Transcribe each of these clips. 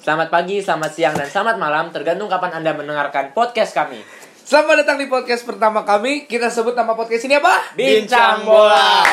Selamat pagi, selamat siang, dan selamat malam, tergantung kapan Anda mendengarkan podcast kami. Selamat datang di podcast pertama kami. Kita sebut nama podcast ini apa? Bincang Bola.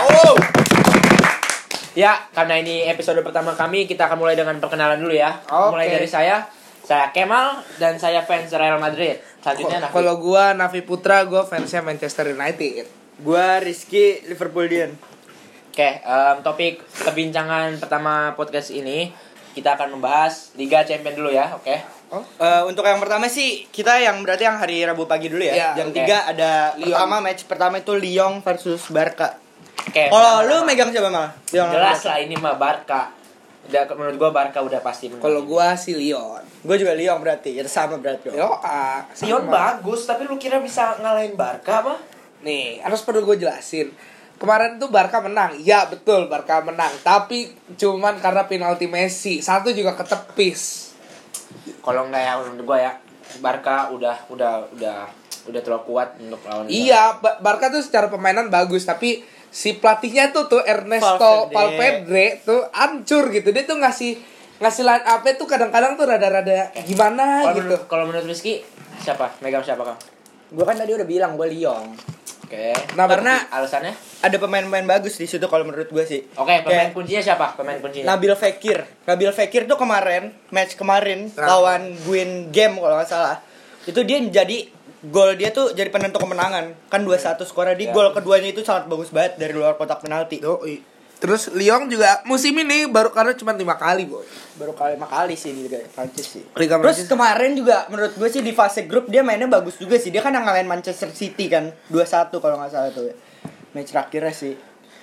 Ya, karena ini episode pertama kami, kita akan mulai dengan perkenalan dulu ya. Oke. Mulai dari saya Kemal, dan saya fans Real Madrid. Selanjutnya Nafi. Kalau gua Nafi Putra, gua fansnya Manchester United. Gua Rizky Liverpoolian. Oke, topik perbincangan pertama podcast ini kita akan membahas Liga Champions dulu ya, oke? Untuk yang pertama sih kita berarti yang hari Rabu pagi dulu ya. Ya, Jam oke. 3 ada Lyon. match pertama itu Lyon versus Barca. Oke. Kalau lu megang siapa mal? Jelas lah ini mah Barca. Udah, menurut gua Barca udah pasti menang. Kalau gua si Lyon. Gue juga Lyon berarti. Ya sama berarti. Yo, Lyon bagus, tapi lu kira bisa ngalahin Barca apa? Nih, harus perlu gue jelasin. Kemarin tuh Barca menang. Ya, betul Barca menang. Tapi cuman karena penalti Messi. Satu juga ketepis. Kalau enggak ya menurut gua ya Barca udah terlalu kuat untuk lawan. Iya, Barca tuh secara permainan bagus, tapi si pelatihnya tuh Ernesto Valverde tuh hancur gitu. Dia tuh ngasih line up tuh kadang-kadang tuh rada-rada gimana gitu. Kalau menurut Rizky siapa? Megang siapa Kang? Gue kan tadi udah bilang gue Lyon. Oke. Nah, Karena Alasannya? ada pemain-pemain bagus di situ kalau menurut gue sih. Oke, pemain Kayak kuncinya siapa? Pemain kuncinya. Nabil Fekir tuh match kemarin lawan Guin Game kalau nggak salah. Itu dia jadi gol dia tuh jadi penentu kemenangan. Kan 2-1 skornya di Ya. gol keduanya itu sangat bagus banget dari luar kotak penalti. Terus Lyon juga musim ini baru karena cuma 5 kali, boy. Baru 5 kali sih di Liga Prancis sih. Liga Terus Prancis. kemarin juga menurut gue sih di fase grup dia mainnya bagus juga sih. Dia kan yang ngalahin Manchester City kan 2-1 kalau nggak salah tuh. Match terakhirnya sih.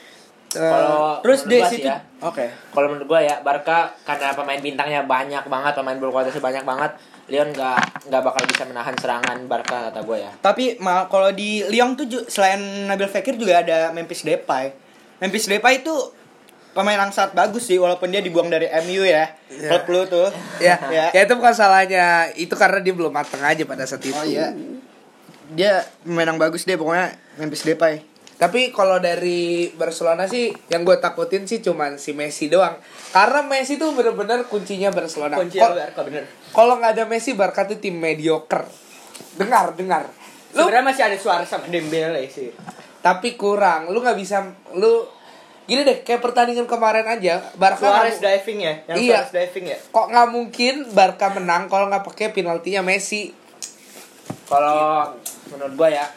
Kalau Terus menurut di gua situ sih ya, oke. kalau menurut gua ya Barca karena pemain bintangnya banyak banget, pemain berkualitas banyak banget, Lyon nggak bakal bisa menahan serangan Barca kata gua ya. Tapi kalau di Lyon tuh selain Nabil Fekir juga ada Memphis Depay. Memphis Depay itu pemain yang sangat bagus sih walaupun dia dibuang dari MU ya. Klub lu tuh. Ya, Ya. ya itu bukan salahnya. Itu karena dia belum matang aja pada saat itu. Oh iya. Dia pemain yang bagus deh pokoknya Memphis Depay. Tapi kalau dari Barcelona sih yang gue takutin sih cuman si Messi doang. Karena Messi tuh bener-bener kuncinya Barcelona. Barca bener. Kalau nggak ada Messi, Barca tuh tim mediocre. Dengar. Lu Sebenarnya masih ada Suarez sama Dembele sih. tapi kurang. Lu nggak bisa. Lu gini deh, kayak pertandingan kemarin aja. Barca Suarez nggak- diving ya, yang Iya. Suarez diving ya. kok nggak mungkin Barca menang kalau nggak pakai penaltinya Messi. Kalau menurut gua ya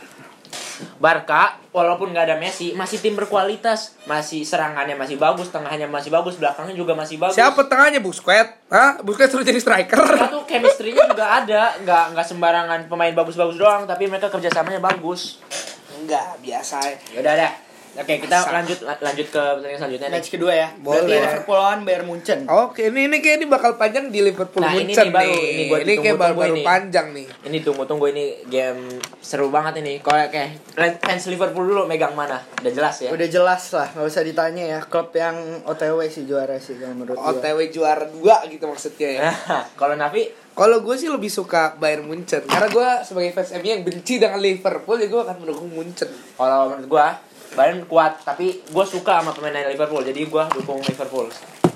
Barca walaupun nggak ada Messi masih tim berkualitas, masih serangannya masih bagus, tengahnya masih bagus, belakangnya juga masih bagus. Siapa tengahnya Busquets? Hah? Busquets suruh jadi striker. Mereka tuh chemistry-nya juga ada, nggak sembarangan pemain bagus-bagus doang, tapi mereka kerjasamanya bagus. Enggak, biasa. Yaudah dah. Oke, kita lanjut ke pertandingan selanjutnya nih. Match kedua ya. Boleh. Berarti Liverpool lawan Bayern Munchen. Oke, ini kayak ini bakal panjang di Liverpool Nah, ini Munchen nih baru, nih. ini gua Ini kayak ditunggu-tunggu baru ini. panjang nih. Ini tunggu ini game seru banget ini. Kalau kayak fans Liverpool dulu megang mana? Udah jelas ya. Udah jelas lah, nggak usah ditanya ya. Klub yang OTW sih juara sih kalau menurut gua. OTW juara 2 gitu maksudnya ya. Kalau Nafi, Kalau gue sih lebih suka Bayern Munchen karena gue sebagai fans MU yang benci dengan Liverpool, ya gue akan mendukung Munchen. kalau menurut gua Bayern kuat, tapi gua suka sama pemain Liverpool, jadi gua dukung Liverpool.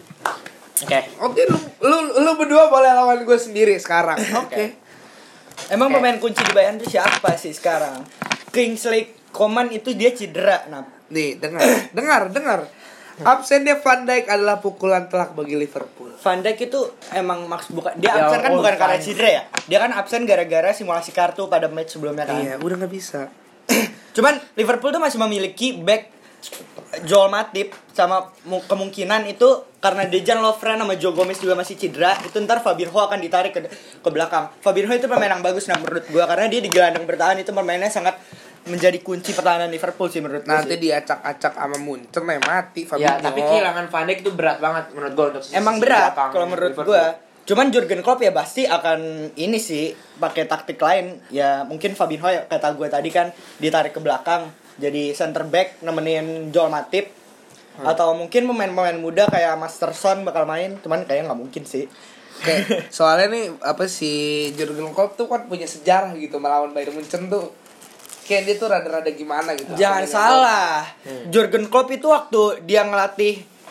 Oke. Oke, lu berdua boleh lawan gue sendiri sekarang. Oke. Emang Oke. pemain kunci di Bayern itu siapa sih sekarang? Kingsley Coman itu dia cedera, nah. Nih, dengar. Absennya Van Dijk adalah pukulan telak bagi Liverpool. Van Dijk itu emang bukan dia Ya, absen kan oh, bukan karena fine. cedera ya. Dia kan absen gara-gara simulasi kartu pada match sebelumnya kan. Iya, udah nggak bisa. Cuman Liverpool tuh masih memiliki back Joel Matip sama kemungkinan itu karena Dejan Lovren sama Joe Gomez juga masih cedera, itu ntar Fabinho akan ditarik ke belakang. Fabinho itu pemain yang bagus nah menurut gua karena dia di gelandang bertahan itu permainnya sangat menjadi kunci pertahanan Liverpool sih menurut gua. Nanti Sih. diacak-acak sama Munchen mati Fabinho. Ya, tapi kehilangan Van Dijk itu berat banget menurut gua untuk Emang sisi berat belakang kalau menurut Liverpool. gua. Cuman Jurgen Klopp ya pasti akan ini sih pakai taktik lain. Ya mungkin Fabinho ya kata gue tadi kan ditarik ke belakang jadi center back nemenin Joel Matip. Atau mungkin pemain-pemain muda kayak Masterson bakal main, cuman kayaknya nggak mungkin sih. Kayak, soalnya nih apa sih Jurgen Klopp tuh kan punya sejarah gitu melawan Bayern Munchen tuh. Kayak dia tuh rada-rada gimana gitu. Jangan salah. Jurgen Klopp itu waktu dia ngelatih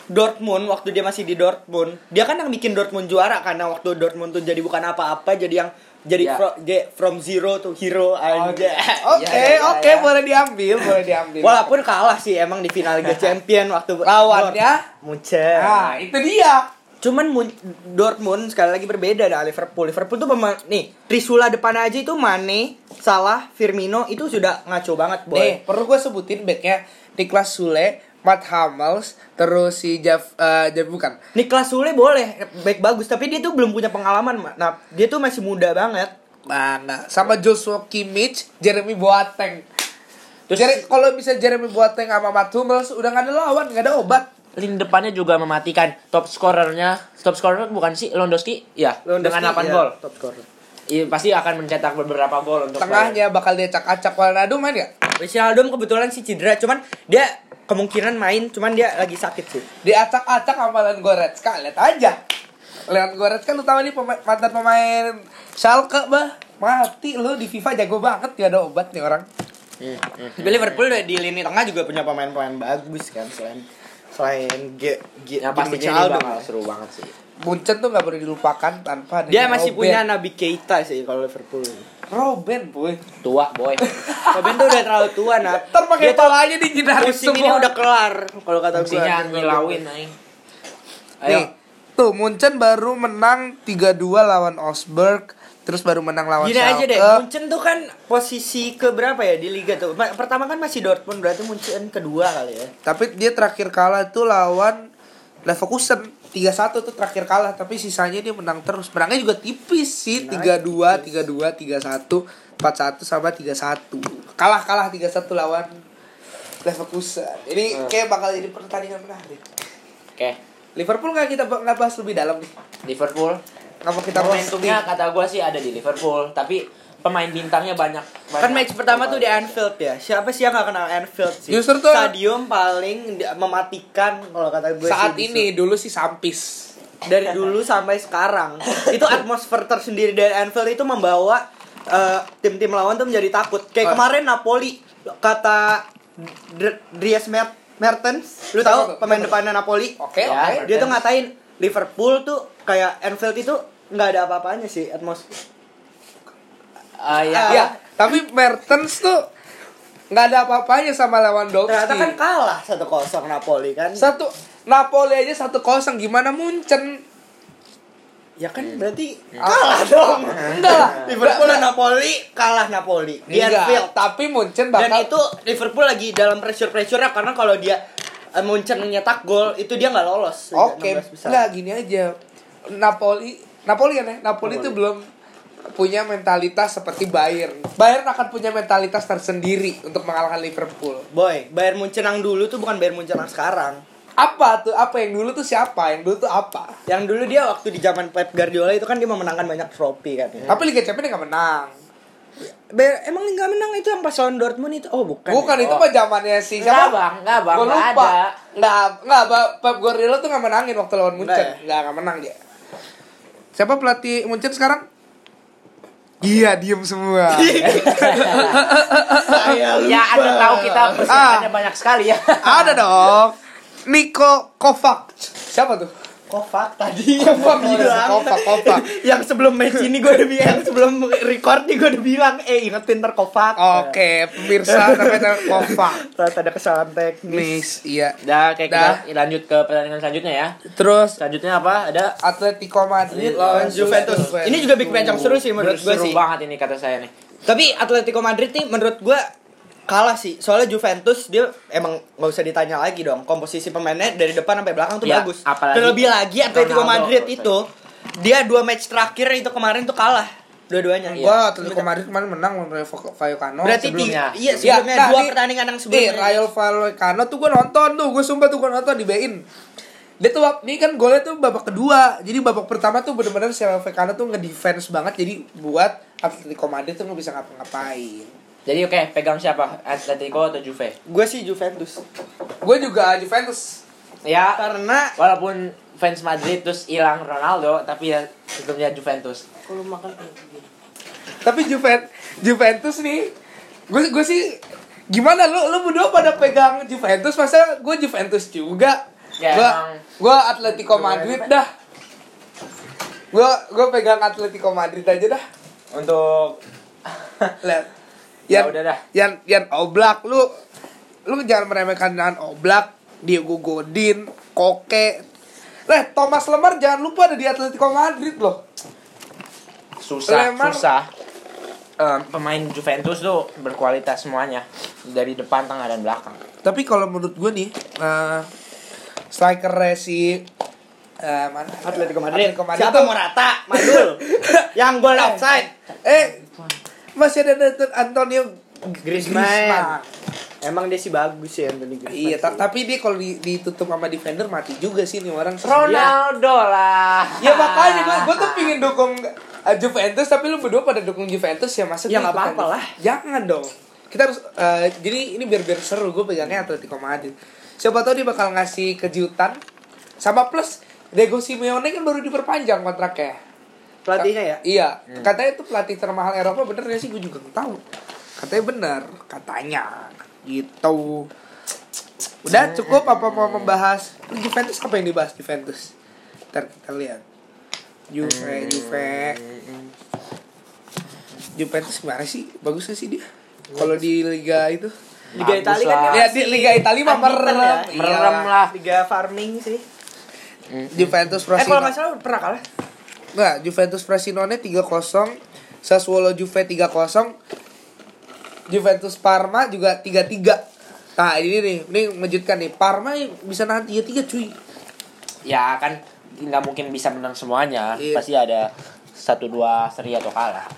Dortmund waktu dia masih di Dortmund, dia kan yang bikin Dortmund juara karena waktu Dortmund tuh jadi bukan apa-apa, jadi yang jadi from zero to hero aja. Oke, boleh diambil. Walaupun kalah sih emang di final Liga Champion waktu Lawannya Munchen. Nah, itu dia. Cuman Dortmund sekali lagi berbeda dari Liverpool. Liverpool tuh nih, Trisula depan aja itu Mane, Salah, Firmino itu sudah ngaco banget, boy. Nih, perlu gue sebutin backnya Niklas Sule, Matt Hummels, terus si bukan. Niklas Sule boleh back bagus, tapi dia tuh belum punya pengalaman. Nah, dia tuh masih muda banget. Mana? Sama Joshua Kimmich, Jeremy Boateng. Kalau bisa Jeremy Boateng sama Matt Hummels udah gak ada lawan, gak ada obat. Lini depannya juga mematikan. Top scorer bukan sih Lewandowski? Ya, dengan 8 gol. Top scorer. Iya, pasti akan mencetak beberapa gol untuk tengahnya bakal dia acak-acak. Wijnaldum main gak? Wijnaldum kebetulan sih cedera, cuman dia kemungkinan main, cuman dia lagi sakit sih. Dia acak-acak sama Leon Goretzka, lihat aja. Leon Goretzka lu tahu nih mantan pemain Schalke, mati lu di FIFA jago banget, gak ada obat nih orang. Tapi Liverpool di lini tengah juga punya pemain-pemain bagus kan, selain yang pastinya ini bakal seru banget sih. Munchen tuh gak boleh dilupakan tanpa dia masih punya Naby Keita sih kalau Liverpool. Robben, boy. Tua, boy. Robben tuh udah terlalu tua, nah. Ntar pakai palanya dihindari musim semua. ini udah kelar kalau kata gue. Fungsinya ngilauin aing. Nih, tuh Munchen baru menang 3-2 lawan Augsburg, terus baru menang lawan Gini Schalke. aja deh, Munchen tuh kan posisi ke berapa ya di liga tuh? Pertama kan masih Dortmund, berarti Munchen kedua kali ya. Tapi dia terakhir kalah tuh lawan Leverkusen 3-1 tuh terakhir kalah, tapi sisanya dia menang terus. Menangnya juga tipis sih, 3-2, 3-2, 3-1, 4-1 sama 3-1. Kalah 3-1 lawan Leverkusen. Ini kayak bakal jadi pertandingan menarik. Oke. Liverpool nggak bahas lebih dalam nih. Liverpool. Ngapa kita momentumnya kata gue sih ada di Liverpool, tapi pemain bintangnya banyak. Kan match pertama tuh di Anfield ya. Siapa sih yang gak kenal Anfield sih? Justru tuh stadium paling mematikan kalau kata gue saat sih, ini dulu sih Sampis. Dari dulu sampai sekarang. Itu atmosfer tersendiri dari Anfield itu membawa tim-tim lawan tuh menjadi takut. Kayak kemarin Napoli, kata Dries Mertens, lu tahu pemain depannya Napoli? Oke. Dia tuh ngatain Liverpool tuh kayak Anfield itu nggak ada apa-apanya sih atmosfer. Ya, tapi Mertens tuh nggak ada apa-apanya sama Lewandowski. Ternyata kan kalah 1-0 Napoli kan. Napoli aja 1-0, gimana Munchen? Ya kan berarti kalah dong. Enggak lah. Liverpool dan Napoli kalah Napoli di Anfield. Tapi Munchen bakal. Dan itu Liverpool lagi dalam pressure-nya karena kalau dia Munchen nyetak gol itu dia nggak lolos. Oke, nggak gini aja. Napoli kan ya. Napoli itu belum punya mentalitas seperti Bayern. Bayern akan punya mentalitas tersendiri untuk mengalahkan Liverpool. Boy, Bayern Munchen yang dulu tuh bukan Bayern Munchen yang sekarang. Apa tuh? Apa yang dulu tuh siapa? Yang dulu tuh apa? Yang dulu dia waktu di zaman Pep Guardiola itu kan dia memenangkan banyak trofi kan. Tapi Liga Champions nggak menang. Emang nggak menang itu yang pas lawan Dortmund itu? Oh bukan. Bukan ya? itu mah zamannya si siapa? Enggak bang, Gua enggak lupa. ada. Pep Guardiola tuh nggak menangin waktu lawan Munchen. Nggak menang dia. Siapa pelatih Munchen sekarang? Iya, diem semua. Ya Anda tahu kita persiapannya banyak sekali ya. Ada dong. Niko Kovac. Siapa tuh? Kovac tadi yang gua bilang. Kovac. Yang sebelum match ini gue udah bilang, sebelum record nih gue udah bilang, ingetin ntar Kovac. Oke, pemirsa namanya Kovac. Ternyata ada kesalahan teknis. Iya. Kita lanjut ke pertandingan selanjutnya ya. Terus Selanjutnya apa? Ada Atletico Madrid lawan Juventus. Ini juga big match yang seru sih menurut gue seru sih. banget ini kata saya nih. Tapi Atletico Madrid nih menurut gue kalah sih. Soalnya Juventus dia emang nggak usah ditanya lagi dong. Komposisi pemainnya dari depan sampai belakang tuh Ya, bagus. apalagi Terlebih lagi Atletico Ronaldo. Madrid itu dia 2 match terakhir itu kemarin tuh kalah dua-duanya. Wah, Atletico Madrid kemarin menang lawan Rayo Vallecano. Berarti sebelumnya. sebelumnya Ya, dua nah, pertandingan yang sebelumnya. Rayo Vallecano tuh gue nonton tuh, gue sumpah tuh gue nonton di bein. Dia tuh ini kan golnya tuh babak kedua. Jadi babak pertama tuh benar-benar si Rayo Vallecano tuh ngedefense banget, jadi buat Atletico Madrid tuh nggak bisa ngapa-ngapain. Jadi oke, pegang siapa? Atletico atau Juve? Gue sih Juventus. Gue juga Juventus. Ya, Karena walaupun fans Madrid terus hilang Ronaldo, tapi ya sebelumnya Juventus. kalau makan Tapi Juventus nih, gue sih gimana lu berdua pada pegang Juventus, masa gue Juventus juga. Ya, emang Gua Atletico Madrid dah. Gua pegang Atletico Madrid aja dah. untuk Lihat. Ya udah dah. Yan Oblak lu jangan meremehkan Yan Oblak, Diego Godin, Koke. Thomas Lemar jangan lupa ada di Atletico Madrid loh. susah. Lemar. Pemain Juventus tuh berkualitas semuanya dari depan, tengah dan belakang. Tapi kalau menurut gue nih, strikernya si mana? Atletico Madrid. tuh- Siapa Morata? Madul. Yang gol offside. Masih ada Nathan Antonio Griezmann. Emang dia sih bagus ya Anthony Griezmann. Iya, tapi dia kalau ditutup sama defender mati juga sih nih orang. Ronaldo lah. Ya makanya gue tuh pingin dukung Juventus, tapi lu berdua pada dukung Juventus ya, masa Ya, gue nggak ikutan? apa-apa lah. Jangan dong. Kita harus jadi ini biar seru, gue pegangnya Atletico Madrid. Siapa tahu dia bakal ngasih kejutan. Sama plus Diego Simeone kan baru diperpanjang kontraknya. Pelatihnya ya? Iya, katanya itu pelatih termahal Eropa, bener gak sih? Gue juga nggak tahu. Katanya bener, katanya gitu. Udah cukup apa mau membahas Juventus? Apa yang dibahas Juventus? Ntar kita lihat. Juventus gimana sih? Bagus gak sih dia? Kalau di Liga itu? Liga Bagus Italia kan lah. Ya di Liga Italia mah merem. Merem lah. Liga farming sih. Juventus Kalau Frosinone. nggak salah pernah kalah. Nggak, Juventus Frosinone 3-0, Sassuolo Juve 3-0, Juventus Parma juga 3-3. Nah ini mengejutkan nih, Parma bisa nahan 3-3 cuy. Ya kan nggak mungkin bisa menang semuanya. Iya. Pasti ada 1-2 seri atau kalah.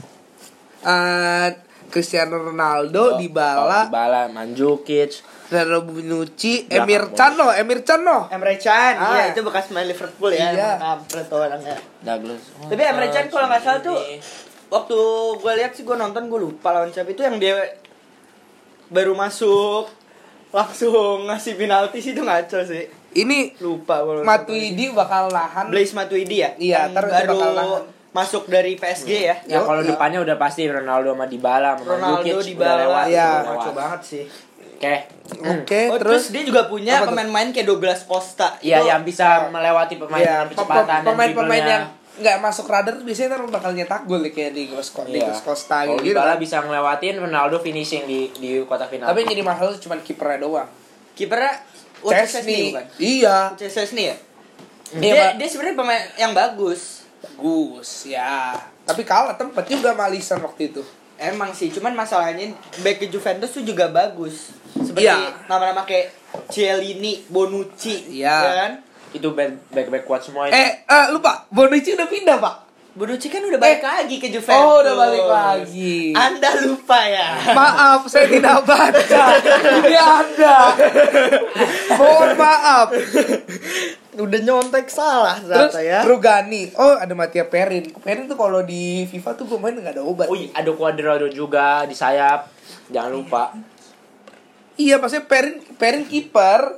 Cristiano Ronaldo, Dybala, Mandzukic. Bonucci, Belakang Emir Can no. Emre Can, Ah. iya itu bekas main Liverpool ya. Iya. Kampret tuh orangnya. Douglas. Tapi Emre Can kalau nggak salah tuh waktu gue lihat sih, gue nonton, gue lupa lawan siapa itu yang dia baru masuk langsung ngasih penalti sih, itu ngaco sih. Ini Lupa gue. Matuidi bakal nahan. Blaise Matuidi ya? Iya, Yang ntar dia baru bakal nahan. masuk dari PSG ya. Ya kalau Iya. depannya udah pasti Ronaldo sama Dybala sama Ronaldo Mandzukic Dybala, udah lewat. Iya. udah Ngaco lewat. banget sih. Oke. Oke, Terus dia juga punya Apa tuh? pemain-pemain kayak Douglas Costa. Iya, Itu- yang bisa melewati pemain Iya, dengan kecepatan dan pemain-pemain dribblenya. yang nggak masuk radar tuh biasanya ntar bakal nyetak gol kayak di Costa Iya. Kalau gitu. Dybala Kan. bisa ngelewatin, Ronaldo finishing di kotak final. Tapi yang jadi masalah tuh cuma kipernya doang. Kipernya Chesney. bukan? Iya. Chesney ya? Iya, Dia sebenarnya pemain yang bagus. bagus ya. Tapi kalah tempat juga sama Alisson waktu itu. Emang sih, cuman masalahnya back ke Juventus tuh juga bagus. Seperti Iya. nama-nama kayak Chiellini, Bonucci, Iya. ya kan? itu back kuat semua itu. Lupa, Bonucci udah pindah, Pak. Bonucci kan udah balik lagi ke Juventus. Oh, udah balik lagi. Anda lupa ya? Maaf, saya tidak baca. Ini Anda. Mohon maaf. Udah nyontek salah Terus ternyata ya. Rugani. Oh, ada Mattia Perin. Perin tuh kalau di FIFA tuh pemain nggak ada obat. Oh iya, ada Cuadrado juga di sayap. Jangan lupa. Iya, maksudnya Perin kiper.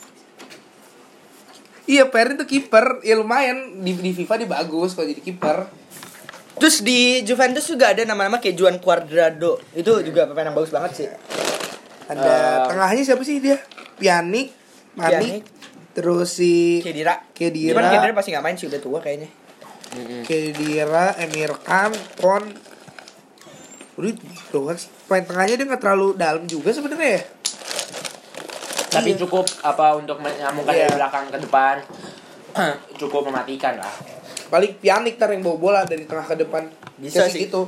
Iya, Perin tuh kiper. Ya lumayan di FIFA dia bagus kalau jadi kiper. Terus di Juventus juga ada nama-nama kayak Juan Cuadrado. Itu juga pemain yang bagus banget sih. Ada tengahnya siapa sih dia? Pjanic, Manik, terus si Khedira. Khedira. Cuman Khedira pasti nggak main sih, udah tua kayaknya. Khedira, Emir Can, Pon. Udah doang sih. Pemain tengahnya dia nggak terlalu dalam juga sebenarnya ya. Tapi Iya. cukup apa untuk menyambungkan Iya. dari belakang ke depan. Cukup mematikan lah. Paling Pjanic ntar yang bawa bola dari tengah ke depan. Bisa Biasa sih. gitu.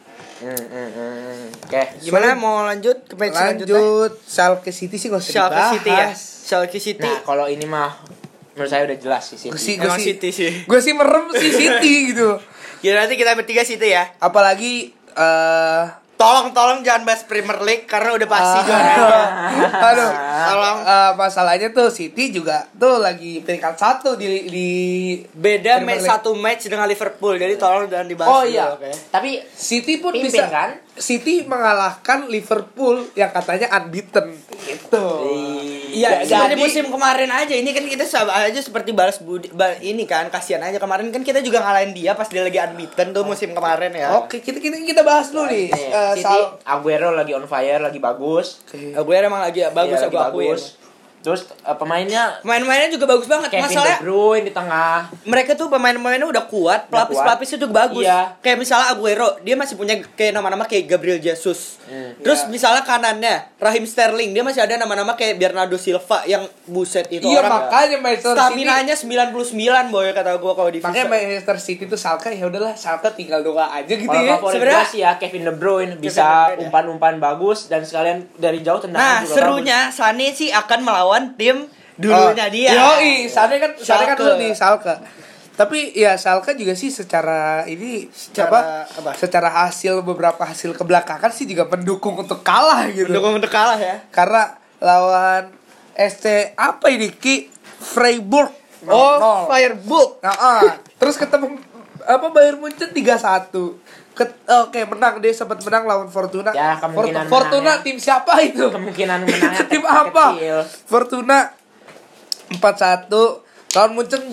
Oke. Gimana mau lanjut ke match selanjutnya? Lanjut Schalke City sih gak usah Schalke dibahas. City ya. Schalke City. Nah, kalau ini mah menurut saya udah jelas sih City. Emang City sih. Gue sih merem sih City gitu. Ya nanti kita bertiga City ya. Apalagi Tolong jangan bahas Premier League karena udah pasti juara. aduh, Tolong. masalahnya tuh City juga tuh lagi peringkat 1 di Beda Premier League. satu match dengan Liverpool. Jadi tolong jangan dibahas. Oh dulu, iya. oke? Tapi City pun pimpin bisa kan? City mengalahkan Liverpool yang katanya unbeaten gitu. Iya, Jadi- seperti musim kemarin aja. Ini kan kita sama aja seperti balas budi. Ini kan kasihan aja kemarin kan kita juga ngalahin dia pas dia lagi unbeaten tuh musim kemarin ya. Oke, kita bahas dulu nih. City Aguero lagi on fire, lagi bagus. Gue emang lagi bagus, Iya, aku akuin. Terus pemainnya Pemain-pemainnya juga bagus banget. Kevin Masalahnya De Bruyne di tengah. mereka tuh pemain-pemainnya udah kuat, pelapis-pelapisnya juga bagus. Iya. Kayak misalnya Aguero, dia masih punya kayak nama-nama kayak Gabriel Jesus. Terus misalnya kanannya Raheem Sterling, dia masih ada nama-nama kayak Bernardo Silva yang buset itu Iya, orang. makanya Manchester City. Staminanya 99 boy kata gua kalau di Makanya FIFA. Manchester City tuh Schalke ya udahlah, Schalke tinggal doa aja gitu Kalau ya. favorit sebenarnya- gue sih ya Kevin De Bruyne De bisa Bruyne, ya. umpan-umpan bagus dan sekalian dari jauh Nah, tendangan juga serunya Sane sih akan melawan tim dulunya dia. Yoi, Sane kan Schalke. dulu di Schalke. Tapi ya Schalke juga sih secara ini apa? Secara beberapa hasil kebelakangan sih juga pendukung untuk kalah gitu. Mendukung untuk kalah ya. Karena lawan SC apa ini Ki Freiburg. Oh, Fireball. Terus ketemu Bayern Munchen 3-1. Oke, menang dia sempat menang lawan Fortuna. Ya, kemungkinan Fortuna menangnya. tim siapa itu? Kemungkinan menangnya Tim apa? kecil. Fortuna 4-1. Lawan Munchen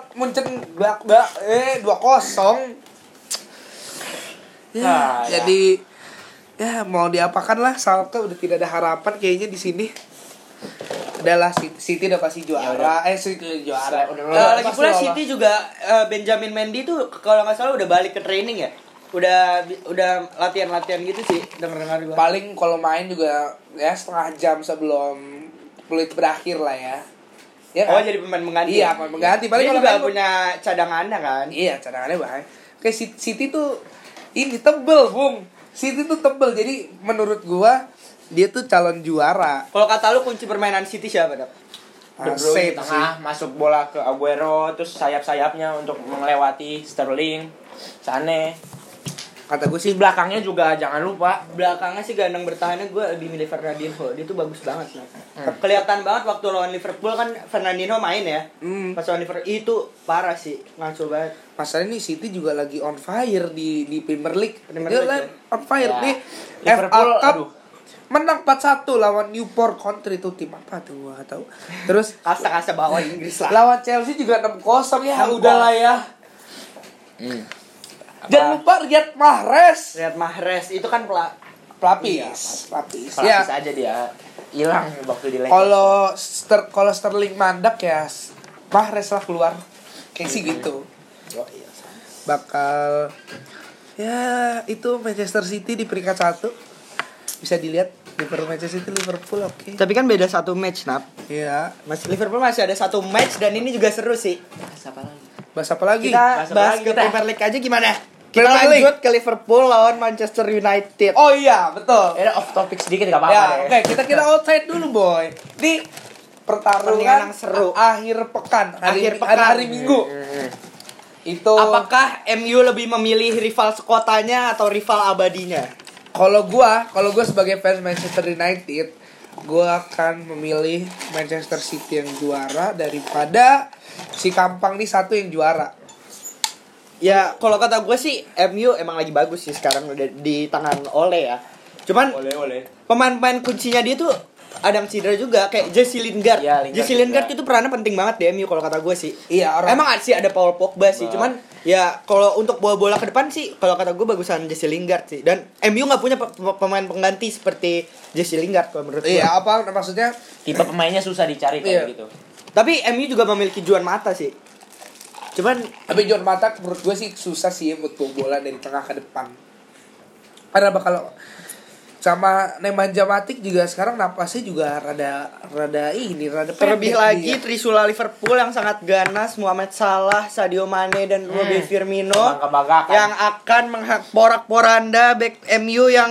2-0. Ya, Nah, jadi ya mau diapakan lah, Schalke udah tidak ada harapan kayaknya di sini. Adalah City udah pasti juara. City juara. Lagi pula City juga Benjamin Mendy tuh kalau nggak salah udah balik ke training ya. Udah latihan-latihan gitu sih, dengar-dengar gua. Paling kalau main juga ya setengah jam sebelum peluit berakhir lah ya. Ya Oh, kan? jadi pemain mengganti. Iya, pemain mengganti. Paling Dia kalau juga main punya cadangannya kan. iya, cadangannya banyak. Kayak City tuh ini tebel, Bung. City tuh tebel. Jadi menurut gua dia tuh calon juara. Kalau kata lu kunci permainan City siapa, Dap? De Bruyne di tengah, masuk bola ke Aguero, terus sayap-sayapnya untuk melewati Sterling, Sane. Kata gue Di sih belakangnya juga jangan lupa. Belakangnya sih gelandang bertahannya gue lebih milih Fernandinho. Dia tuh bagus banget nah. Kelihatan banget waktu lawan Liverpool kan Fernandinho main ya. Pas lawan Liverpool itu parah sih, ngaco banget. masalah ini City juga lagi on fire di Premier League. Premier Dia League, lagi on fire Ya. nih. Liverpool, FA Cup aduh. menang 4-1 lawan Newport Country, itu tim apa tuh gua gak tahu. Terus Kasta-kasta bawa Inggris lah. lawan Chelsea juga 6-0 ya, udahlah ya. Jangan lupa Riyad Mahrez, Riyad Mahrez itu kan pelapis. Pelapis Ya. aja dia hilang waktu di Leicester. Kalau Sterling mandak ya Mahrez lah keluar. Kayak sih gitu. Bakal ya itu Manchester City di peringkat 1. Bisa dilihat Manchester City Liverpool oke. Tapi kan beda satu match, Nap. Iya. Liverpool masih ada satu match dan ini juga seru sih. Siapa lagi? Bahas apa lagi? Kita Bahas apa bahas lagi ke kita? Premier League aja gimana? Kita Premier League. lanjut ke Liverpool lawan Manchester United. Oh iya, betul. Off topic sedikit enggak apa-apa Ya, deh. oke, kita outside dulu, boy. Di pertarungan Pertandingan yang seru. akhir pekan, Akhir pekan. hari Minggu. Itu Apakah MU lebih memilih rival sekotanya atau rival abadinya? kalau gua sebagai fans Manchester United, gua akan memilih Manchester City yang juara daripada si Kampang nih satu yang juara. Ya, kalau kata gue sih MU emang lagi bagus sih sekarang udah di tangan Ole ya. Cuman Oleh. pemain-pemain kuncinya dia tuh ada yang cedera juga kayak Jesse Lingard. Iya, Lingard Jesse Lingard juga. itu perannya penting banget di MU kalau kata gue sih. Iya, orang Emang sih ada Paul Pogba sih, cuman ya kalau untuk bola-bola ke depan sih kalau kata gue bagusan Jesse Lingard sih. Dan MU nggak punya pemain pengganti seperti Jesse Lingard kalau menurut gue. iya, apa maksudnya? Tipe pemainnya susah dicari Iya. kayak gitu. Tapi MU juga memiliki Juan Mata sih. Cuman Tapi John Mata menurut gue sih susah sih buat bawa bola dari tengah ke depan. Karena bakal sama Nemanja Matic juga sekarang napasnya juga rada terlebih pendek lagi dia. Trisula Liverpool yang sangat ganas, Mohamed Salah, Sadio Mane dan Roberto Firmino Bangga-banggakan. yang akan mengporak-poranda back MU yang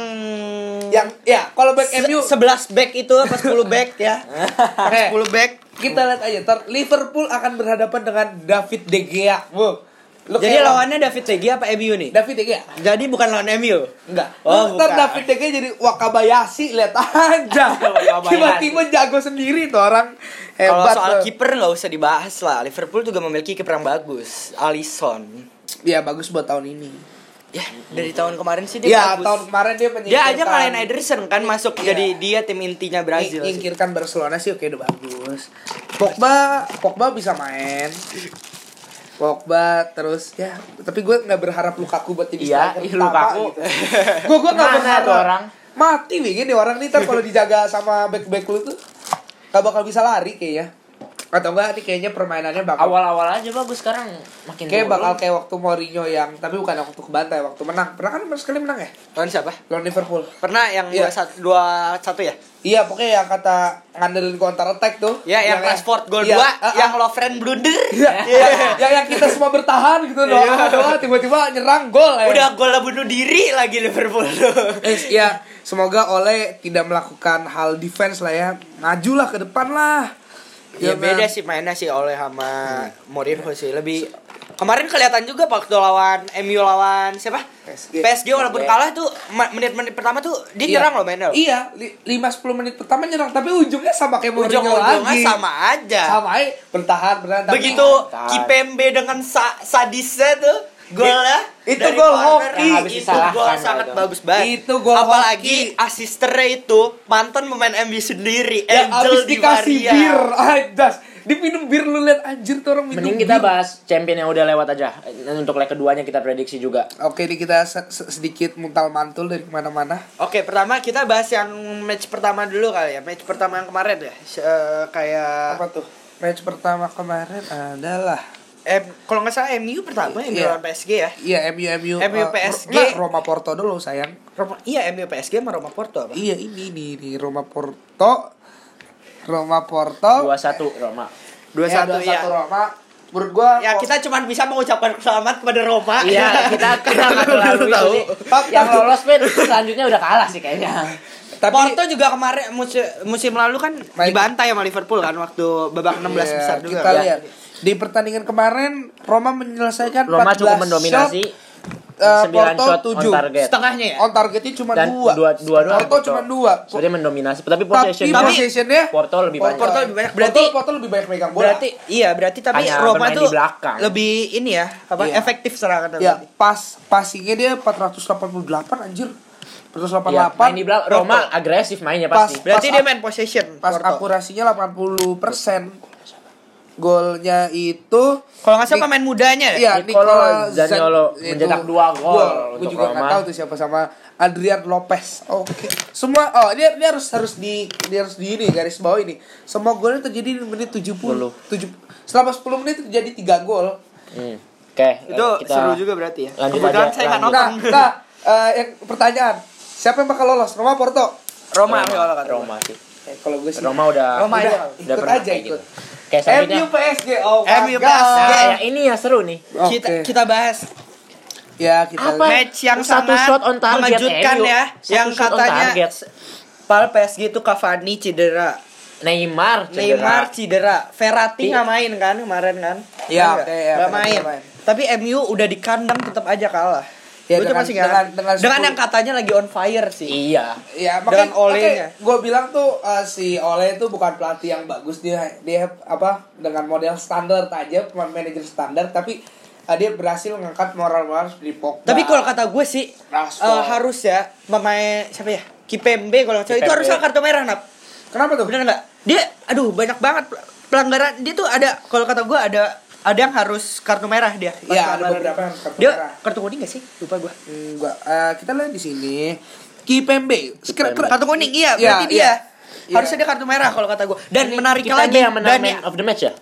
ya kalau back MU 11 back itu apa 10 back ya. 10 back. kita lihat aja Liverpool akan berhadapan dengan David De Gea. Jadi lawannya David De Gea apa MU nih? David De Gea. Jadi bukan lawan MU. Enggak. Oh, Ntar bukan. David De Gea jadi Wakabayashi, lihat aja. Wakabayashi. Tiba-tiba jago sendiri tuh orang. Kalau Hebat. soal tuh. kiper nggak usah dibahas lah. Liverpool juga memiliki kiper yang bagus, Alisson. Ya bagus buat tahun ini. Ya, dari tahun kemarin sih dia Ya bagus. tahun kemarin dia Dia aja ngalahin Ederson kan masuk Iya. jadi dia tim intinya Brazil. sih. Nyingkirkan Barcelona sih oke udah bagus. Pogba bisa main. Pogba terus ya, tapi gue nggak berharap Lukaku buat jadi Iya, striker Lukaku. gitu. gue nggak Mana berharap tuh orang? mati begini orang nih ntar kalau dijaga sama back lu tuh. nggak bakal bisa lari kayaknya. Atau enggak nih kayaknya permainannya bakal Awal-awal aja bagus, sekarang makin kayak turun. bakal kayak waktu Mourinho yang tapi bukan waktu kebantai, waktu menang. Pernah kan sekali menang ya? Lawan siapa? Lawan Liverpool. Pernah yang Iya. 2-1 ya? Iya, pokoknya yang kata ngandelin counter attack tuh. Ya, yang Rashford gol iya, 2, yang Lovren blunder. Iya. yang kita semua bertahan gitu loh. Iya. Tiba-tiba nyerang gol. Udah gol bunuh diri lagi Liverpool. Ya, semoga Ole tidak melakukan hal defense lah ya. Majulah ke depan lah. Ya Jangan- beda sih mainnya sih oleh sama Mourinho sih. Lebih kemarin kelihatan juga waktu lawan MU lawan siapa? PSG walaupun kalah tuh menit-menit pertama tuh dia nyerang loh mainnya loh. Iya, 5-10 menit pertama nyerang, tapi ujungnya sama kayak Mourinho Ujung-ujungnya lagi. sama aja. Sama aja, bertahan. Tapi Begitu Kipembe dengan sadisnya tuh golnya Itu dari gol corner, hoki. Nggak bisa itu gol disalahkan sangat itu. bagus banget. Itu gol apalagi hoki. asisternya itu mantan pemain MU sendiri, yang Angel abis Di dikasih Maria. bir, ajas. Diminum bir, lu liat anjir tuh orang minum Mending kita bir. bahas champion yang udah lewat aja. Untuk leg keduanya kita prediksi juga. Oke, ini kita sedikit muntal mantul dari kemana-mana. Oke, pertama kita bahas yang match pertama dulu kali ya. Match pertama yang kemarin ya. Kayak Apa tuh? Match pertama kemarin adalah kalau nggak salah MU pertama yang Iya. lawan PSG ya. iya MU MU PSG. enggak, Roma Porto dulu sayang. Iya MU PSG sama Roma Porto apa? Iya ini Roma Porto 2-1 Roma. 2-1 ya. Roma. Menurut gua Ya kita cuma bisa mengucapkan selamat kepada Roma. Iya, kita melalui itu sih. Yang lolos pun selanjutnya udah kalah sih kayaknya. tapi Porto juga kemarin musim lalu kan Main- dibantai sama Liverpool kan waktu babak 16 iya, besar juga. kita Ya. lihat di pertandingan kemarin Roma menyelesaikan Roma 14 cukup mendominasi. shot, 9 Porto shot 7. on target. Setengahnya ya. On targetnya cuma Dan 2. dua doang. Porto cuma 2. Seperti mendominasi, tapi Tapi possession possessionnya Porto lebih banyak. Porto lebih banyak. Berarti Porto lebih banyak megang bola. berarti tapi Hanya Roma bermain tuh di belakang. lebih ini ya, apa Iya. efektif serangan ya, passingnya dia 488 anjir. 488. Iya, main di belakang. Roma Porto. agresif mainnya Pas- pasti. Berarti Pas- dia main possession. Pas Porto. akurasinya 80%. Golnya itu Kalau nggak salah pemain mudanya ya. Iya, Nicolo Zaniolo itu. mencetak 2 gol Gue untuk juga nggak Roma. tahu tuh siapa, sama Adrian Lopez. Oke. Semua dia harus di ini garis bawah ini. Semua golnya terjadi di menit 70. Selama 10 menit terjadi 3 gol. Oke, Itu kita seru juga berarti ya. lanjut Kebetulan aja, saya nggak lanjut. nonton. Nah, yang pertanyaan, siapa yang bakal lolos? Roma Porto? Roma kalau kata Roma sih. Kalau gue sih Roma udah Roma aja. udah ikut pernah aja kayak ikut. gitu. Oke, selanjutnya. MU PSG. Oh, MU gagal. PSG. Nah, yang ini ya seru nih. Kita bahas Ya, kita Apa? match yang Satu sangat shot on target, mengejutkan MU. ya. Satu Yang shot on katanya target. Pal PSG itu Cavani cedera, Neymar Neymar cedera, Verratti Iya. nggak main kan kemarin kan? Iya, Nggak? oke, ya, Nggak Verratti main. nggak main. Tapi MU udah di kandang tetap aja kalah. Ya, Gua tuh dengan- masih nggak- dengan dengan 10 yang katanya lagi on fire sih. Iya. Ya, Dengan makanya Ole-nya. gue bilang tuh si Ole itu bukan pelatih yang bagus, dia apa dengan model standar aja, manajer standar, tapi dia berhasil mengangkat moral seperti Pogba. Tapi kalau kata gue sih Rashford. harus ya pemain siapa ya? Kipembe kalau nggak salah itu Kipembe. harusnya kartu merah nap. Kenapa tuh? Bener nggak? Dia aduh banyak banget pelanggaran. Dia tuh ada kalau kata gue ada yang harus kartu merah dia. Pas Iya, ada pelanggaran. beberapa yang kartu Dia merah. kartu kuning gak sih? Lupa gue. Enggak, kita lihat di sini Kipembe. Kartu kuning iya, Iya, berarti iya. dia. Harusnya dia kartu merah kalau kata gue. Dan menariknya Kita lagi yang menang dan man of the match ya?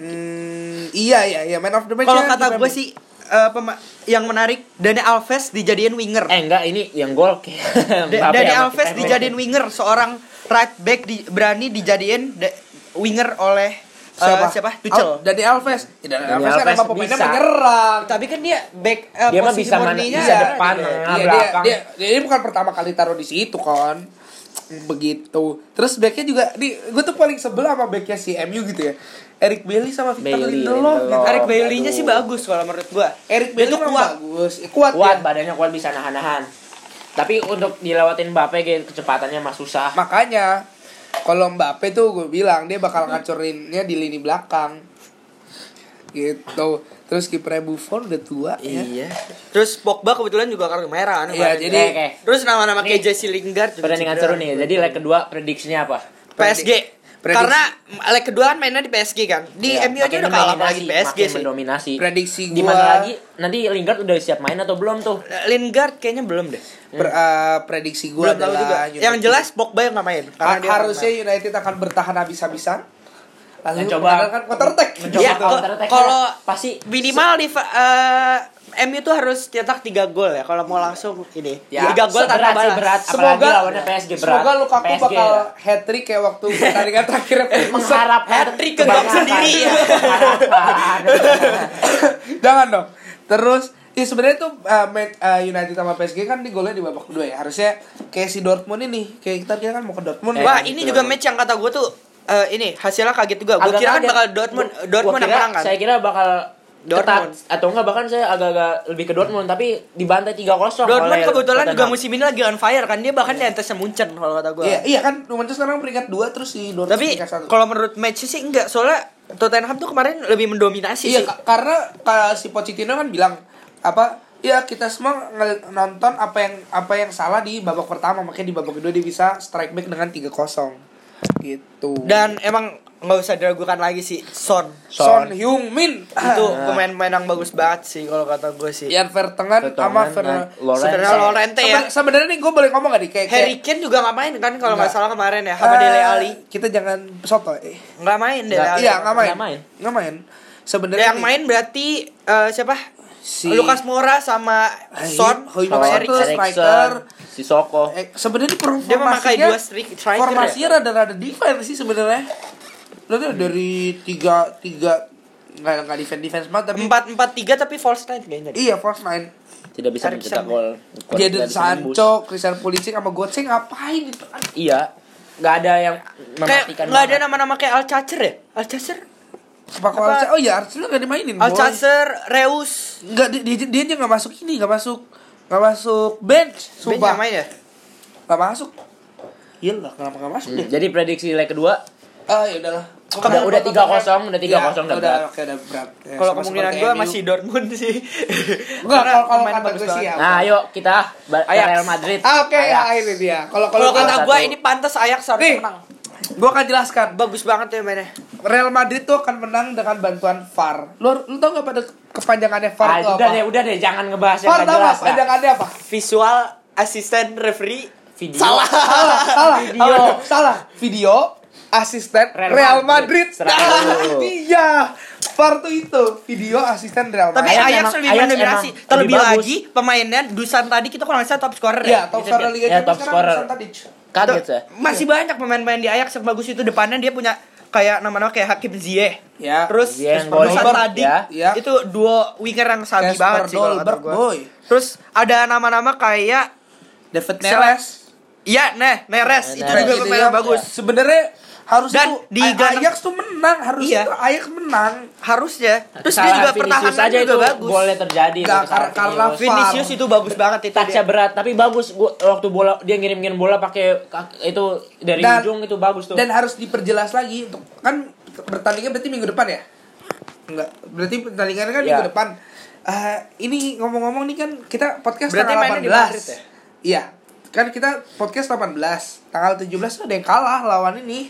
Iya, man of the match. kalau kata gue sih yang menarik Dani Alves dijadiin winger. Enggak, ini yang gol. Dani Alves dijadiin winger, seorang right back berani dijadiin winger oleh siapa? Tuchel. Dani Alves. Ya, Dani Dani Alves kan Alves emang pemainnya bisa. menyerang. Tapi kan dia back Dia mah posisi bisa murninya bisa ada depan, gitu. tengah, Iya, belakang. dia ini bukan pertama kali taruh di situ kan. Begitu. Terus backnya juga gue tuh paling sebel sama backnya si MU gitu ya. Eric Bailly sama Victor Bailey, Lindelof. Lindelof. Eric Bailly-nya Aduh. sih bagus kalau menurut gua. Eric Dia Bailly tuh tuh kuat. bagus. Kuat Kuat, ya. badannya kuat, bisa nahan-nahan. Tapi untuk dilewatin Mbappe kecepatannya mah susah. Makanya kalau Mbappe tuh gue bilang dia bakal ngancurinnya di lini belakang. Gitu. Terus kipernya Buffon udah tua ya. Iya. Terus Pogba kebetulan juga kartu merah kan. Iya, kemarin. jadi Terus nama-nama kayak Jesse Lingard juga Pertandingan cedera. seru nih. Jadi leg kedua prediksinya apa? PSG. Karena leg kedua kan mainnya di PSG kan. Di Ya, MU aja makin udah kalah lagi mendominasi, PSG makin sih. mendominasi. Prediksi Di gua mana lagi? Nanti Lingard udah siap main atau belum tuh? Lingard kayaknya belum deh. prediksi gua Belum tahu adalah juga. United. Yang jelas Pogba yang nggak main. Karena dia harusnya United akan bertahan habis-habisan. Lalu Mencoba mengandalkan counter attack. mencoba Ya, counter attack. kalau pasti minimal di MU tuh harus cetak 3 gol ya kalau mau langsung ini. ya, 3 gol tanpa berat sih, balas. berat. Semoga Apalagi lawannya PSG berat. Semoga Lukaku PSG bakal ya. hat-trick kayak waktu pertandingan terakhir Mengharapkan Hat-trick ke gol sendiri. Harapan. Jangan dong. Terus sebenarnya tuh United sama PSG kan di golnya di babak kedua ya. Harusnya kayak si Dortmund ini, kayak kita kira kan mau ke Dortmund. Wah, gitu. ini juga match yang kata gue tuh ini hasilnya kaget juga. Gue Agak kira kan kaget. bakal Dortmund yang menang kan. Saya kira bakal Dortmund. ketat atau enggak, bahkan saya agak-agak lebih ke Dortmund, tapi dibantai 3-0 Dortmund oleh kebetulan juga Tottenham. musim ini lagi on fire kan. Dia bahkan di atasnya Munchen kalau kata gue. Iya kan Manchester sekarang peringkat 2 terus si Dortmund Tapi peringkat 1. kalau menurut match sih enggak, soalnya Tottenham tuh kemarin lebih mendominasi Iya sih. karena si Pochettino kan bilang apa? Ya kita semua nonton apa yang salah di babak pertama, makanya di babak kedua dia bisa strike back dengan 3-0 gitu. Dan emang nggak usah diragukan lagi sih Son Son Heung-min itu pemain-pemain yang bagus banget sih kalau kata gue sih. Ian Vertonghen sama Sebenarnya Lorente ya. Sebenarnya nih gue boleh ngomong gak nih kayak Harry Kane juga nggak main kan kalau nggak Nggak. salah kemarin ya sama Dele Alli. Kita jangan soto. Nggak main Dele Alli. Iya nggak main. Nggak main. Nggak main. Sebenarnya Yang main berarti siapa? si Lucas Moura sama Son sama Son Eriksen. tuh striker. si Soko. Sebenarnya Dia memakai formasinya 2 striker formasinya ya? rada-rada defense sih sebenarnya. Lihat dari 3 nggak defense banget tapi 4-4-3 tapi false nine kayaknya. iya false nine. Tidak bisa Eriksen. mencetak gol. Dia Tidak dan bisa nembus. Sancho, Christian Pulisic sama Götze ngapain itu? Iya. Nggak ada yang Kayak mematikan. nggak ada banget. nama-nama kayak Alcacer ya? Alcacer? Oh iya, Arsenal nggak dimainin. boy. Alcacer, Reus. Nggak dia aja nggak masuk ini, nggak masuk bench. Ben Sumpah yang main ya? nggak masuk. Iya lah, kenapa nggak masuk deh? Jadi prediksi leg kedua Ya udahlah. udah 3-0, udah 3-0 udah berat. Oke, udah berat. Ya, Kalau sama kemungkinan seperti gue MU. masih Dortmund sih. Enggak, kalau pemain kata bagus gue sih ya. Nah, ayo kita Ajax. Real Madrid. Oke, Ajax. ini dia. Kalau Kalau kata satu. gue ini pantas Ajax harus Nih. menang. gue akan jelaskan. Bagus banget ya mainnya. Real Madrid tuh akan menang dengan bantuan VAR. Lu tau gak pada kepanjangannya VAR itu udah apa? udah deh, jangan ngebahas yang VAR nggak tau jelas. gak panjangannya apa? Visual assistant referee. Video. Salah. Video. Salah. Video asisten Real Real Madrid. Madrid. Seratus. Iya. VAR tuh itu video asisten Real Tapi Madrid. Ajax Ajax emang- lebih Ajax mendominasi. emang Terlebih lebih bagus. lagi pemainnya Dusan tadi kita kalau nggak salah top scorer Iya, top Gitu scorer kan? Liga Ya, Champions top sekarang scorer. Dusan Tadic. Kaget saya. Masih banyak pemain-pemain di Ajax yang bagus itu, depannya dia punya kayak nama-nama kayak Hakim Ziyech. Ya. Terus Ziyech yang Dusan golin. tadi Ya. itu duo winger yang sabi Kasper banget sih kalau kata Dolberg, gua. boy. Terus ada nama-nama kayak David Neres. iya, Neres itu Neres. juga Gitu pemain ya. yang bagus. Sebenarnya harusnya Dan tuh di Ghana- Ajax tuh menang, harusnya Iya. tuh Ajax menang. Harusnya. Terus dia Kesalahan juga Vinicius pertahanan aja juga itu bagus. boleh terjadi. Nggak, itu kesalahan karena Vinicius. Vinicius itu bagus banget itu Touch-nya dia. berat tapi bagus. Gua waktu bola dia ngirim bola pakai itu dari Dan- ujung itu bagus tuh. Dan harus diperjelas lagi untuk kan bertandingnya berarti minggu depan ya? Enggak, berarti pertandingannya kan Iya. minggu depan. Ini ngomong-ngomong nih kan kita podcast Berarti tanggal mainnya 18. di Madrid ya? Iya. Kan kita podcast 18. Tanggal 17 tuh ada yang kalah lawan ini.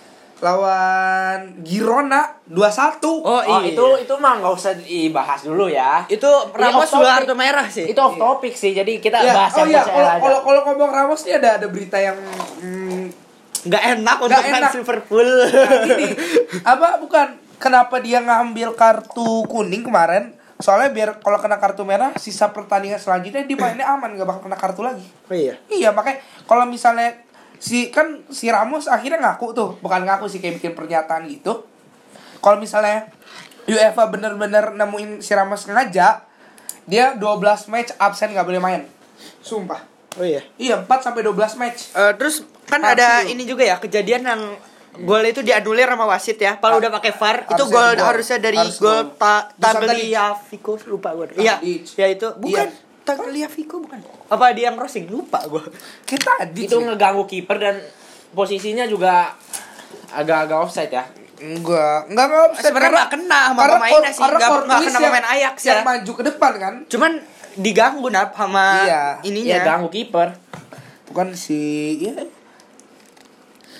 Lawan Girona 2-1. Oh, Oh, iya. itu mah nggak usah dibahas dulu ya. Itu Ini Ramos off juga topic. kartu merah sih. Itu off topic sih. Jadi kita Ya, bahas oh yang iya, percaya aja. kalau ngomong Ramos nih ada berita yang nggak enak untuk Nggak fans enak. Liverpool. ini apa bukan kenapa dia ngambil kartu kuning kemarin? Soalnya biar kalau kena kartu merah sisa pertandingan selanjutnya dia mainnya aman, nggak bakal kena kartu lagi. Oh iya. Iya, makanya kalau misalnya si Ramos akhirnya ngaku tuh, bukan ngaku sih kayak bikin pernyataan gitu. Kalau misalnya UEFA bener-bener nemuin si Ramos sengaja, dia 12 match absen nggak boleh main. Sumpah. Oh iya. Iya, 4 sampai 12 match. Terus kan Pasti ada tuh. ini juga ya kejadian yang gol itu dianulir sama wasit ya. Kalau udah pakai VAR itu Harusnya gol gol. harusnya dari Harus gol gol. Dusan Tagliafico lupa gue. Iya. Tadic. Ya itu bukan Iya. Tagliafico bukan. Apa dia yang crossing lupa gue. Kita tadi Itu ngeganggu kiper dan posisinya juga agak-agak offside ya. enggak offside. Sebenarnya nggak kena sama karena pemainnya sih, karena nggak Courtois kena yang- pemain Ajax ya. yang maju ke depan kan. Cuman diganggu nap sama Iya. ininya. Ya ganggu kiper. Bukan si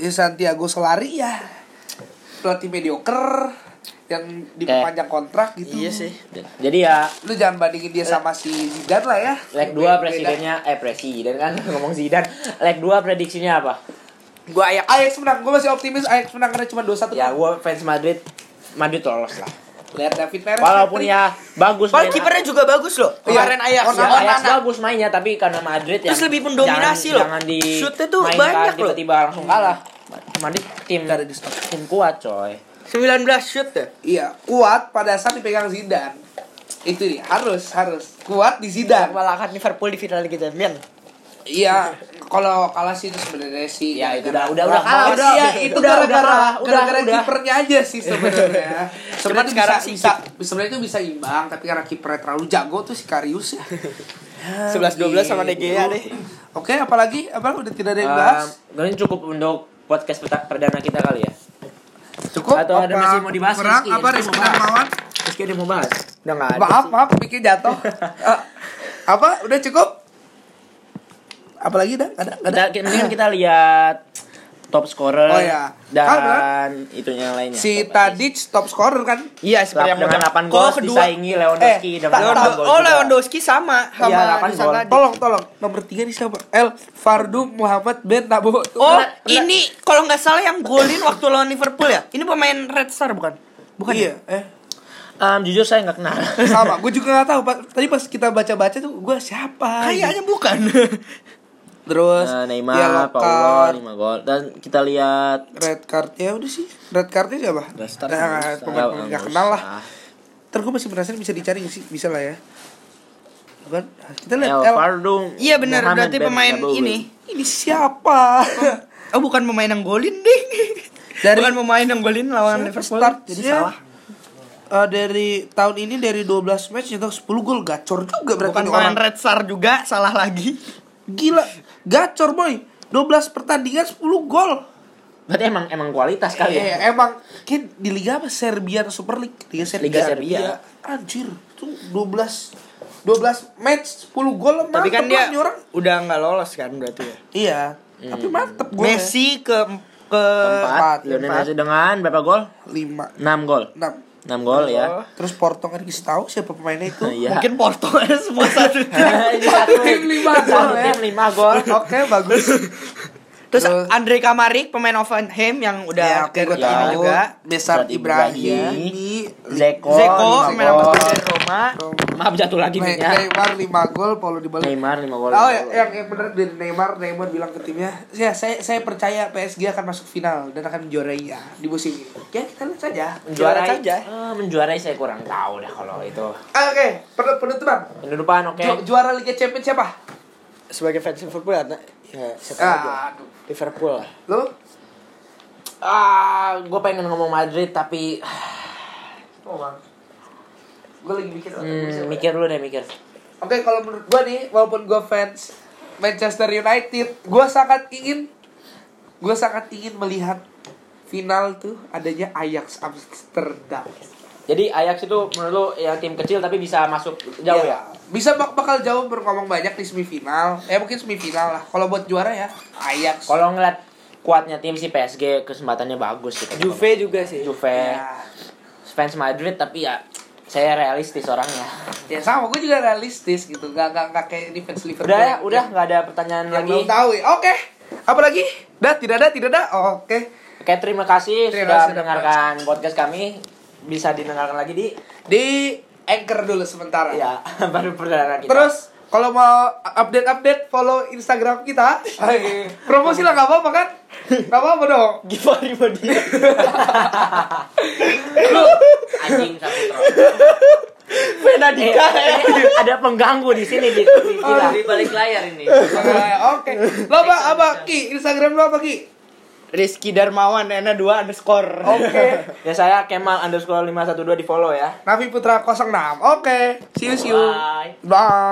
Santiago Solari ya pelatih mediocre yang diperpanjang kontrak gitu. Iya sih. Jadi ya Lu jangan bandingin dia sama si Zidane lah ya. leg 2 presidennya presiden kan ngomong Zidane. Leg 2 prediksinya apa? Gua Ajax menang. Gua masih optimis Ajax menang karena cuma 2-1. Ya gua fans Madrid lolos lah. Lihat David Neres. Walaupun ya bagus Padahal kipernya juga bagus loh. Kemarin Ajax ya, ya. Ajax bagus mainnya tapi karena Madrid Terus lebih mendominasi loh. Jangan di Shootnya tuh mainkan banyak loh. tiba-tiba langsung kalah. Madrid tim kuat coy. 19 shoot ya. Iya, kuat pada saat dipegang Zidane. Itu dia, harus kuat di Zidane. Mengalahkan Liverpool di final Liga Champions. Iya, kalau kalah sih itu sebenarnya sih. Ya itu udah kalah. udah. Iya, itu gara-gara Udah. kipernya aja sih sebenarnya. Cuman Sebenarnya sekarang sebenarnya itu bisa imbang, tapi karena kipernya terlalu jago tuh si Karius ya. 11-12 sama De Gea deh. Oke, apalagi? Apa udah tidak ada yang bahas? Ini cukup untuk podcast perdana kita kali ya. Cukup? Atau ada masih mau dibahas? Kurang? Rizky? Apa Rizky Darmawan? Rizky ada mau bahas? Udah enggak ada. Maaf, pikir jatuh. Apa? Udah cukup? Apalagi dah? Ada? Mendingan kita lihat top scorer Oh, ya. dan itunya lainnya. Si Tadic top scorer kan? Iya, seperti yang dengan 8 gol disaingi Lewandowski dengan 8 gol. Oh, juga. Lewandowski sama Iya, 8 gol. Tolong nomor 3 nih siapa? Fardu Muhammad Ben Nabo. Oh, ini kalau nggak salah yang golin waktu lawan Liverpool ya? Ini pemain Red Star bukan? Bukan. Iya, Jujur saya nggak kenal. sama. Gue juga nggak tahu. Tadi pas kita baca-baca tuh gue siapa? Kayaknya bukan. Terus Neymar, yellow Paulo card, 5 gol dan kita lihat red cardnya udah sih. Red cardnya siapa? Red Star. Pemain nggak kenal lah. Ntar gue masih penasaran bisa dicari nggak sih? Bisa lah ya. Bukan? Kita lihat Fardu. Iya benar, berarti pemain ini. Ini siapa? Oh, bukan pemain yang golin deh. Bukan pemain yang golin lawan Liverpool. Jadi salah. Dari tahun ini dari 12 match nyetak 10 gol, gacor juga berarti. Bukan pemain Red Star juga, salah lagi. Gila, gacor boy. 12 pertandingan 10 gol. Berarti emang kualitas kali ya. Iya, emang di liga apa? Serbian Super League. Liga Serbia. Anjir, itu 12 match 10 gol. Tapi kan dia orang. udah nggak lolos kan berarti ya. Iya, tapi mantep gue. Messi ke Keempat. Lionel Messi dengan berapa gol? 5 6 gol. 6 gol ya. Terus Porto kan dikasih tahu siapa pemainnya itu. Iya. Mungkin Porto ada semua satu tim. Satu tim 5 gol ya. Tim 5 gol. Oke, bagus. Terus Andre Kamarik pemain Hoffenheim yang udah gue ini tahu. juga. Besar Ibrahim. Ibrahim. Zeko pemain gol. dari Roma. Maaf jatuh lagi nih ya. Neymar 5 gol, Paulo Dybala. Neymar 5 gol. Oh ya, yang benar dari Neymar bilang ke timnya, saya percaya PSG akan masuk final dan akan menjuarainya di musim ini. Ya kita lihat saja. Menjuarai saja. Menjuarai saya kurang tahu dah kalau itu. Oke, penutupan. Penutupan oke. Juara Liga Champions siapa? Sebagai fans Liverpool ya siapa aja? Aduh. Liverpool lah. Lu? Gue pengen ngomong Madrid tapi Oh, Bang. Gue lagi mikir. mikir dulu deh mikir. Oke, kalau menurut gue nih, walaupun gue fans Manchester United, gue sangat ingin melihat final tuh adanya Ajax Amsterdam. Jadi Ajax itu menurut lu ya tim kecil tapi bisa masuk jauh ya? Bisa bakal jauh berngomong banyak di semifinal. Mungkin semifinal lah. Kalau buat juara ya Ajax. Kalau ngeliat kuatnya tim si PSG kesempatannya bagus gitu. Juve juga sih. Juve. Ya. Fans Madrid tapi ya saya realistis orangnya. Ya sama, gue juga realistis gitu. Gak kayak defense Liverpool. Udah nggak ada pertanyaan yang lagi. belum tahu ya. Oke. Apa lagi? Tidak ada. Oke. Oke, terima kasih Terima sudah kasih mendengarkan podcast kami. Bisa didengarkan lagi Di Anchor dulu sementara. ya baru perdana kita. Terus kalau mau update follow Instagram kita. Promosi lah, nggak apa-apa kan? Nggak apa-apa dong. Givari dia. Anjing Saputro. Benadika Ada pengganggu di sini di balik layar ini. Oke. Lo apa Ki? Instagram lo apa Ki? Rizky Darmawan N2 underscore. Oke. Ya saya Kemal _512 di follow ya. Navi Putra 06. Oke. See you. Bye. Bye.